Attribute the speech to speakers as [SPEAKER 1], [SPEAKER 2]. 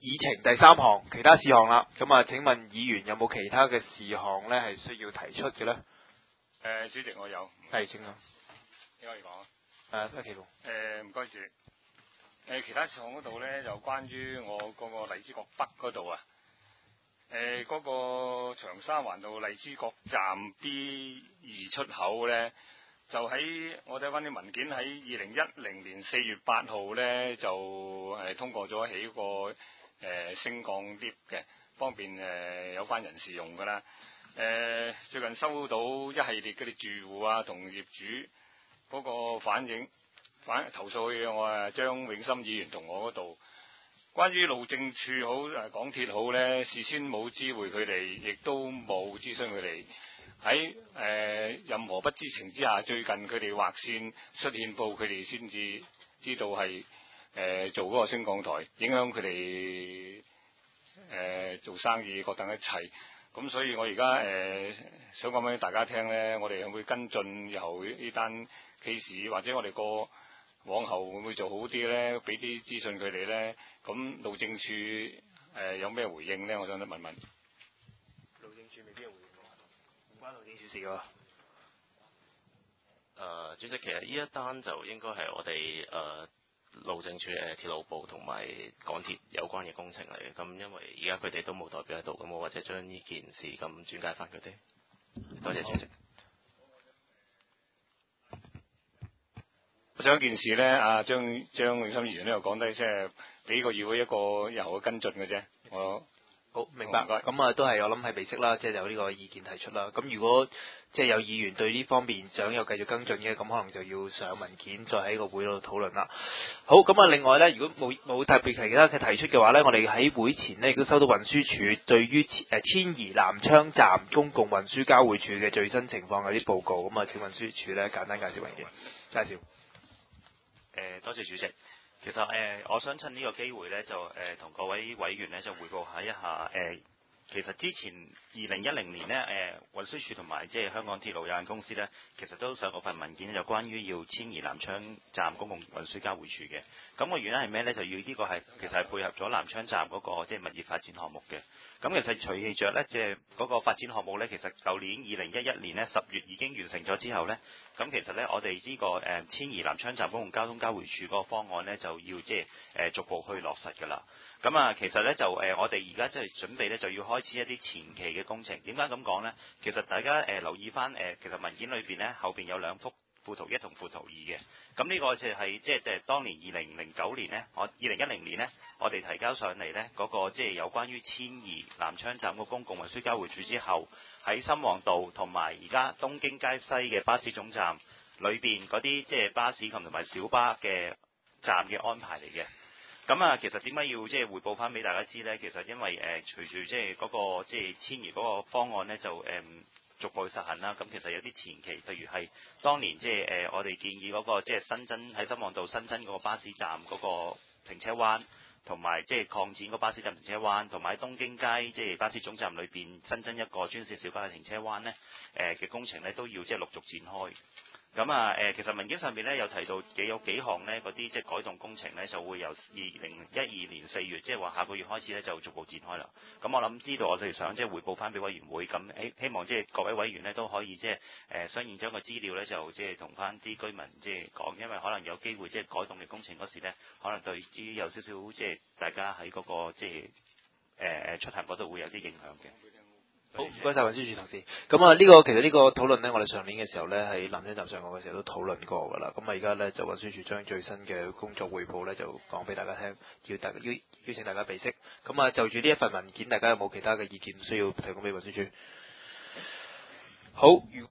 [SPEAKER 1] 議程第3項其他事項啦。咁啊，請問議員有冇其他嘅事項咧係需要提出嘅咧？
[SPEAKER 2] 主席我有。
[SPEAKER 1] 係，請啊。
[SPEAKER 2] 你可以講。
[SPEAKER 1] 一期
[SPEAKER 2] 唔該主席。其他事項嗰度咧，就關於我嗰個荔枝角北嗰度啊。嗰個長沙灣道荔枝角站 B2 出口咧，就喺我睇翻啲文件喺2010年4月8號咧就通過咗起個升降 lift 嘅，方便有關人士用㗎啦。最近收到一系列嗰啲住戶啊同業主嗰個投訴嘅，我張永森議員同我嗰度。關於路政署好港鐵好咧，事先冇知會佢哋，亦都冇諮詢佢哋。喺任何不知情之下，最近佢哋劃線出憲報，佢哋先至知道係做嗰個升降台，影響佢哋做生意各等一切。咁所以我而家想講俾大家聽咧，我哋會跟進以後呢單 case， 或者我哋往後會唔會做好啲咧？俾啲資訊佢哋咧。咁路政署有咩回應咧？我想問問。
[SPEAKER 1] 路政署未必有回應喎，唔關路政署事㗎。
[SPEAKER 3] 主席，其實呢一單就應該係我哋路政署鐵路部同埋港鐵有關嘅工程嚟嘅。咁因為而家佢哋都冇代表喺度，咁我或者將呢件事咁轉介翻佢哋。多謝主席。
[SPEAKER 2] 我想一件事咧，阿張永森議員咧又講低，即係俾個議會一個日後嘅跟進嘅啫。我
[SPEAKER 1] 好明白。咁啊，都係我諗係備悉啦，即係有呢個意見提出啦。咁如果即係有議員對呢方面想有繼續跟進嘅，咁可能就要上文件，再喺個會度討論啦。好，咁啊，另外咧，如果冇特別其他嘅提出嘅話咧，我哋喺會前呢亦都收到運輸署對於遷移南昌站公共運輸交匯處嘅最新情況有啲報告。咁啊，請運輸署咧簡單介紹文件。介紹。
[SPEAKER 3] 多謝主席。其實我想趁呢個機會咧，就同各位委員咧就匯報一下其實之前2010年呢，運輸署同埋即係香港鐵路有限公司呢，其實都上過份文件，就關於要遷移南昌站公共運輸交匯處嘅。咁個原因係咩呢？就要呢個係其實係配合咗南昌站嗰個即係物業發展項目嘅。咁其實隨氣着呢，即係嗰個發展項目呢，其實舊年2011年呢10月已經完成咗之後呢，咁其實呢，我哋呢個遷移南昌站公共交通交匯處嗰個方案呢，就要即係逐步去落實㗎啦。咁啊，其實咧就我哋而家即係準備咧就要開始一啲前期嘅工程。點解咁講呢？其實大家留意翻其實文件裏邊呢，後邊有兩幅附圖1同附圖2嘅。咁呢個就係即係當年2009年呢，2010年呢，我哋提交上嚟呢嗰個即係有關於遷移南昌站個公共運輸交匯處之後，喺深旺道同埋而家東京街西嘅巴士總站裏邊嗰啲即係巴士及同埋小巴嘅站嘅安排嚟嘅。咁啊，其實點解要即係匯報翻俾大家知呢？其實因為隨住即係嗰個即係遷移嗰個方案呢，就逐步去實行啦。咁其實有啲前期，譬如係當年即係我哋建議嗰個即係新增喺深旺道新增嗰個巴士站嗰個停車灣，同埋即係擴展個巴士站停車灣，同埋喺東京街即係巴士總站裏邊新增一個專線小巴嘅停車灣呢嘅工程呢，都要即係陸續展開。咁啊其實文件上面咧有提到有幾項呢嗰啲即係改動工程咧就會由2012年4月，即係話下個月開始咧就逐步展開啦。咁我諗知道我哋想即係匯報翻俾委員會，咁希望即係各位委員咧都可以即係相應將個資料咧就即係同翻啲居民即係講，因為可能有機會即係改動嘅工程嗰時咧，可能對於有少少即係大家喺嗰個即係出行嗰度會有啲影響嘅。
[SPEAKER 1] 好，唔該晒運輸署同事。咁啊，其實呢個討論呢，我哋上年嘅時候呢，喺南昌站上岸嘅時候都討論過㗎啦。咁啊，而家呢，就運輸署將最新嘅工作匯報呢，就講俾大家聽，邀請大家備悉。咁啊，就住呢一份文件，大家有冇其他嘅意見需要提供俾運輸署？好。